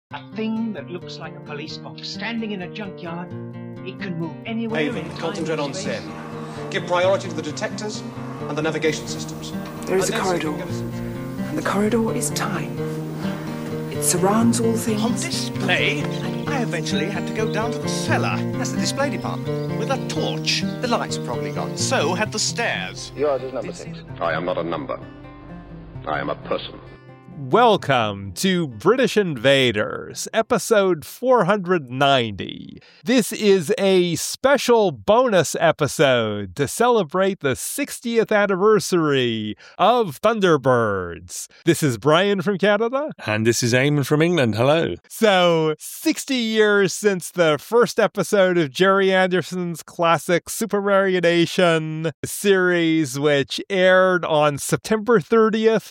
A thing that looks like a police box standing in a junkyard. It can move anywhere. Haven, concentrate on Zen. Give priority to the detectors and the navigation systems. There is a corridor, and the corridor is time. It surrounds all things. On display, I eventually had to go down to the cellar. That's the display department. With a torch. The lights are probably gone. So had the stairs. Yours is number 6. I am not a number. I am a person. Welcome to British Invaders, episode 490. This is a special bonus episode to celebrate the 60th anniversary of Thunderbirds. This is Brian from Canada. And this is Eamon from England. Hello. So, 60 years since the first episode of Gerry Anderson's classic Supermarionation series, which aired on September 30th,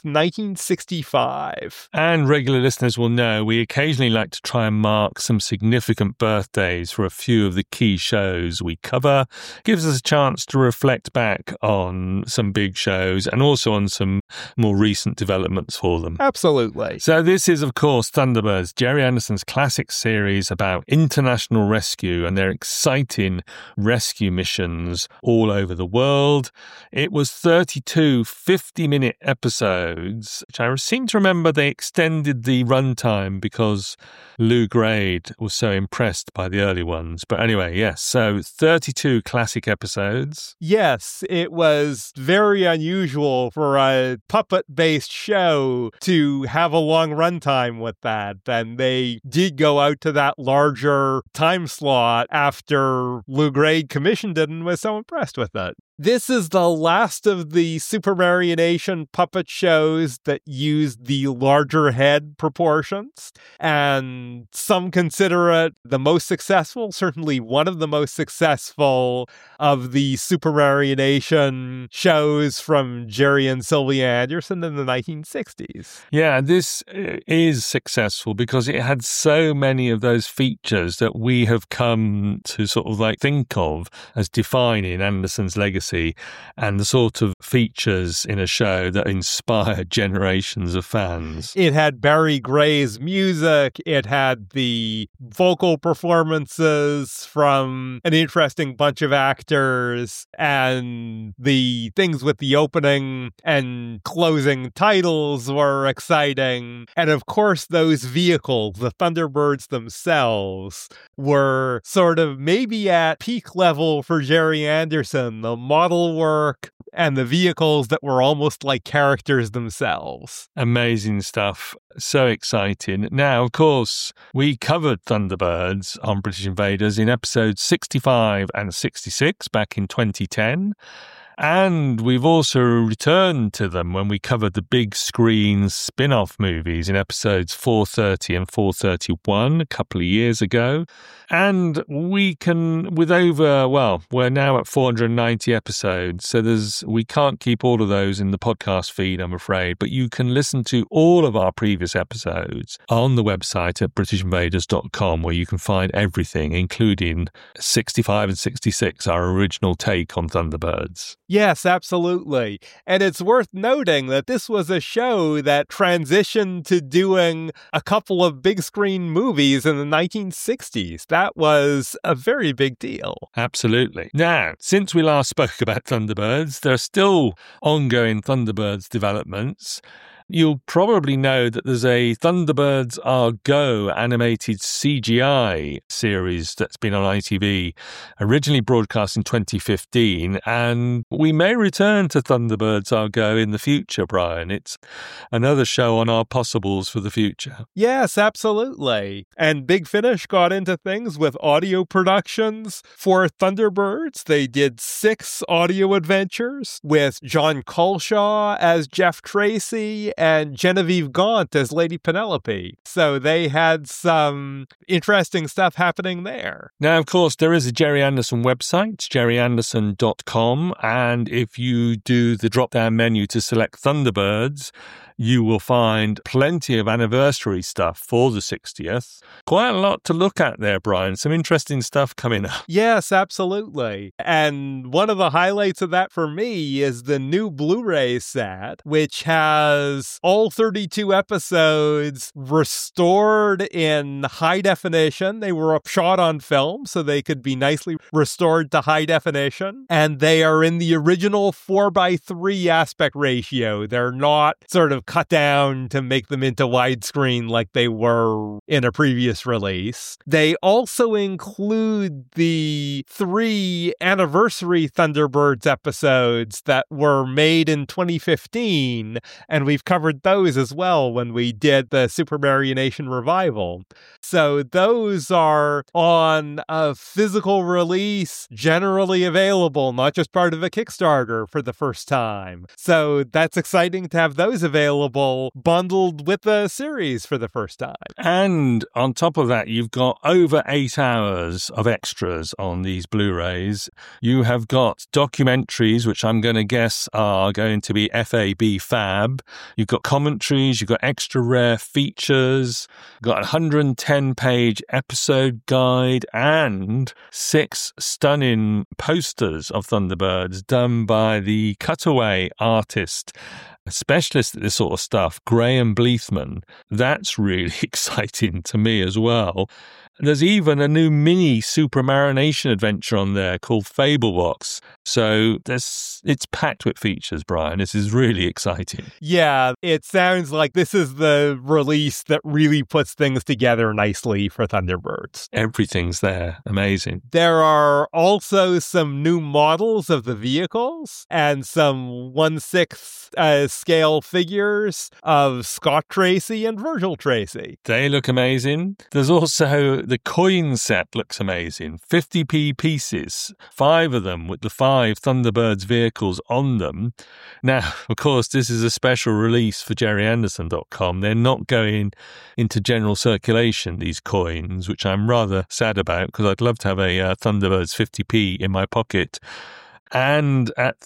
1965. And regular listeners will know we occasionally like to try and mark some significant birthdays for a few of the key shows we cover. Gives us a chance to reflect back on some big shows and also on some more recent developments for them. Absolutely. So this is, of course, Thunderbirds, Gerry Anderson's classic series about international rescue and their exciting rescue missions all over the world. It was 32 50-minute episodes, which I seem to remember they extended the runtime because Lew Grade was so impressed by the early ones. But anyway, yes, so 32 classic episodes. Yes, it was very unusual for a puppet-based show to have a long runtime with that. And they did go out to that larger time slot after Lew Grade commissioned it and was so impressed with it. This is the last of the Supermarionation puppet shows that used the larger head proportions, and some consider it the most successful, certainly one of the most successful of the Supermarionation shows from Gerry and Sylvia Anderson in the 1960s. Yeah, this is successful because it had so many of those features that we have come to sort of like think of as defining Anderson's legacy. And the sort of features in a show that inspired generations of fans. It had Barry Gray's music. It had the vocal performances from an interesting bunch of actors, and the things with the opening and closing titles were exciting. And of course, those vehicles, the Thunderbirds themselves, were sort of maybe at peak level for Gerry Anderson. The model work and the vehicles that were almost like characters themselves. Amazing stuff. So exciting. Now, of course, we covered Thunderbirds on British Invaders in episodes 65 and 66 back in 2010. And we've also returned to them when we covered the big screen spin-off movies in episodes 430 and 431 a couple of years ago. And we can, we're now at 490 episodes, so we can't keep all of those in the podcast feed, I'm afraid, but you can listen to all of our previous episodes on the website at britishinvaders.com, where you can find everything, including 65 and 66, our original take on Thunderbirds. Yes, absolutely. And it's worth noting that this was a show that transitioned to doing a couple of big screen movies in the 1960s. That was a very big deal. Absolutely. Now, since we last spoke about Thunderbirds, there are still ongoing Thunderbirds developments. You'll probably know that there's a Thunderbirds Are Go animated CGI series that's been on ITV, originally broadcast in 2015, and we may return to Thunderbirds Are Go in the future, Brian. It's another show on our possibles for the future. Yes, absolutely. And Big Finish got into things with audio productions for Thunderbirds. They did 6 audio adventures with John Culshaw as Jeff Tracy and Genevieve Gaunt as Lady Penelope. So they had some interesting stuff happening there. Now, of course, there is a Gerry Anderson website, gerryanderson.com, and if you do the drop-down menu to select Thunderbirds, you will find plenty of anniversary stuff for the 60th. Quite a lot to look at there, Brian. Some interesting stuff coming up. Yes, absolutely. And one of the highlights of that for me is the new Blu-ray set, which has all 32 episodes restored in high definition. They were shot on film, so they could be nicely restored to high definition. And they are in the original 4:3 aspect ratio. They're not sort of cut down to make them into widescreen like they were in a previous release. They also include the 3 anniversary Thunderbirds episodes that were made in 2015, and we've covered those as well when we did the Super Marionation revival. So those are on a physical release, generally available, not just part of a Kickstarter for the first time. So that's exciting to have those available, bundled with the series for the first time. And on top of that, you've got over 8 hours of extras on these Blu-rays. You have got documentaries, which I'm going to guess are going to be FAB Fab. You've got commentaries, you've got extra rare features, you've got a 110-page episode guide, and 6 stunning posters of Thunderbirds done by the cutaway artist, a specialist at this sort of stuff, Graham Bleethman. That's really exciting to me as well. There's even a new mini Super Marionation adventure on there called Fablebox. So it's packed with features, Brian. This is really exciting. Yeah, it sounds like this is the release that really puts things together nicely for Thunderbirds. Everything's there. Amazing. There are also some new models of the vehicles and some 1/6 scale figures of Scott Tracy and Virgil Tracy. They look amazing. There's also the coin set looks amazing. 50p pieces, 5 of them with the 5 Thunderbirds vehicles on them. Now, of course, this is a special release for JerryAnderson.com. They're not going into general circulation, these coins, which I'm rather sad about because I'd love to have a Thunderbirds 50p in my pocket. And at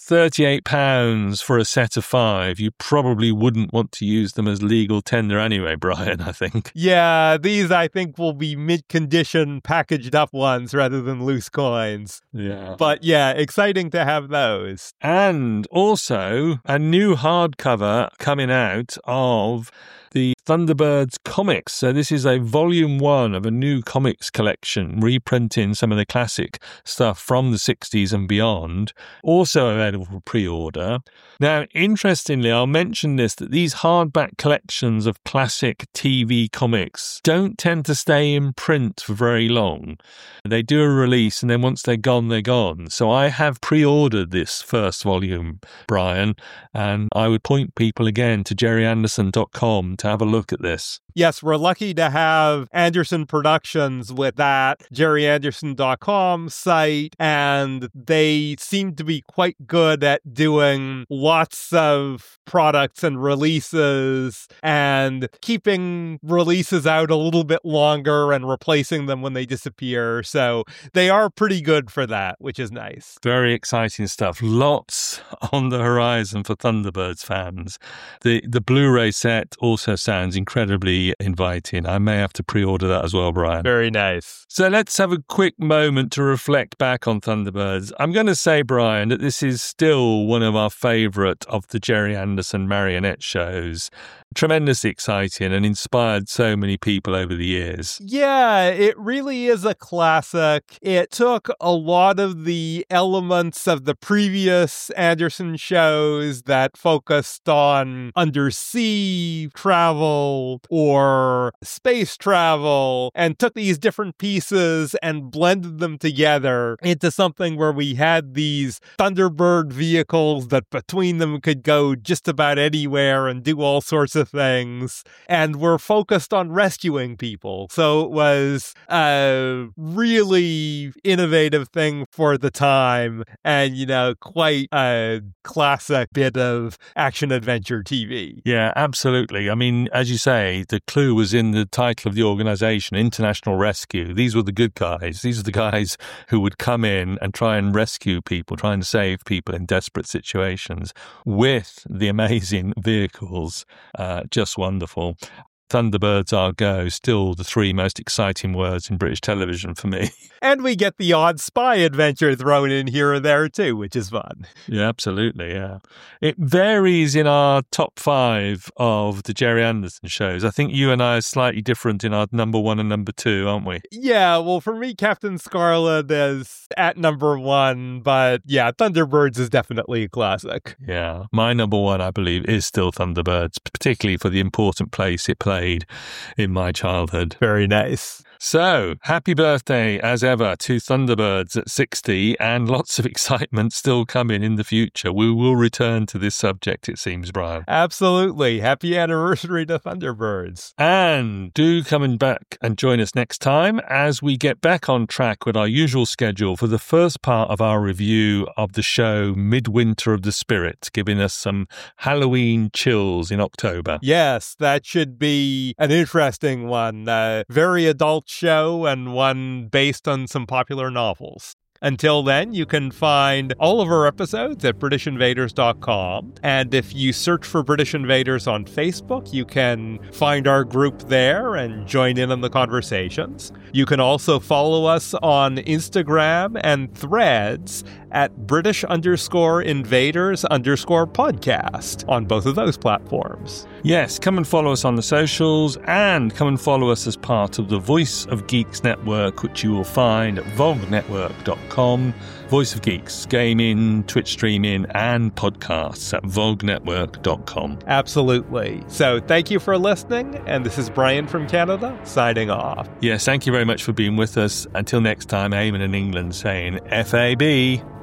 £38 for a set of 5, you probably wouldn't want to use them as legal tender anyway, Brian, I think. Yeah, these I think will be mid-condition packaged up ones rather than loose coins. Yeah. But yeah, exciting to have those. And also a new hardcover coming out of the Thunderbirds comics. So this is a volume 1 of a new comics collection, reprinting some of the classic stuff from the 60s and beyond, also available for pre-order. Now, interestingly, I'll mention this, that these hardback collections of classic TV comics don't tend to stay in print for very long. They do a release, and then once they're gone, they're gone. So I have pre-ordered this first volume, Brian, and I would point people again to JerryAnderson.com to have a look at this. Yes, we're lucky to have Anderson Productions with that JerryAnderson.com site, and they seem to be quite good at doing lots of products and releases and keeping releases out a little bit longer and replacing them when they disappear. So they are pretty good for that, which is nice. Very exciting stuff. Lots on the horizon for Thunderbirds fans. The Blu-ray set also sounds incredibly inviting. I may have to pre-order that as well, Brian. Very nice. So let's have a quick moment to reflect back on Thunderbirds. I'm going to say, Brian, that this is still one of our favourite of the Gerry Anderson marionette shows. Tremendously exciting and inspired so many people over the years. Yeah, it really is a classic. It took a lot of the elements of the previous Anderson shows that focused on undersea travel or space travel and took these different pieces and blended them together into something where we had these Thunderbird vehicles that between them could go just about anywhere and do all sorts of of things and were focused on rescuing people. So it was a really innovative thing for the time and, quite a classic bit of action-adventure TV. Yeah, absolutely. I mean, as you say, the clue was in the title of the organization, International Rescue. These were the good guys. These are the guys who would come in and try and rescue people, try and save people in desperate situations with the amazing vehicles. Just wonderful. Thunderbirds are go, still the three most exciting words in British television for me. And we get the odd spy adventure thrown in here and there too, which is fun. Yeah, absolutely, yeah. It varies in our top 5 of the Gerry Anderson shows. I think you and I are slightly different in our number 1 and number 2, aren't we? Yeah, well, for me, Captain Scarlet is at number 1, but yeah, Thunderbirds is definitely a classic. Yeah, my number 1, I believe, is still Thunderbirds, particularly for the important place it played in my childhood. Very nice. So, happy birthday, as ever, to Thunderbirds at 60, and lots of excitement still coming in the future. We will return to this subject, it seems, Brian. Absolutely. Happy anniversary to Thunderbirds. And do come back and join us next time as we get back on track with our usual schedule for the first part of our review of the show Midwinter of the Spirit, giving us some Halloween chills in October. Yes, that should be an interesting one. Very adult show and one based on some popular novels. Until then, you can find all of our episodes at BritishInvaders.com. And if you search for British Invaders on Facebook, you can find our group there and join in on the conversations. You can also follow us on Instagram and Threads at British_Invaders_podcast on both of those platforms. Yes, come and follow us on the socials and come and follow us as part of the Voice of Geeks network, which you will find at vognetwork.com. Voice of Geeks, gaming, Twitch streaming, and podcasts at vognetwork.com. Absolutely. So thank you for listening, and this is Brian from Canada, signing off. Yes, thank you very much for being with us. Until next time, Eamon in England saying FAB.